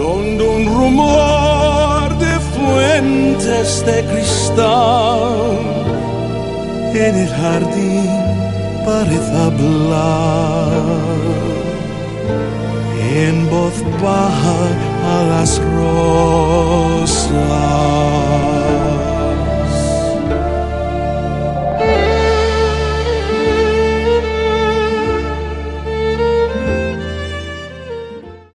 donde un rumor de fuentes de cristal en el jardín parece hablar en voz baja a las rosas.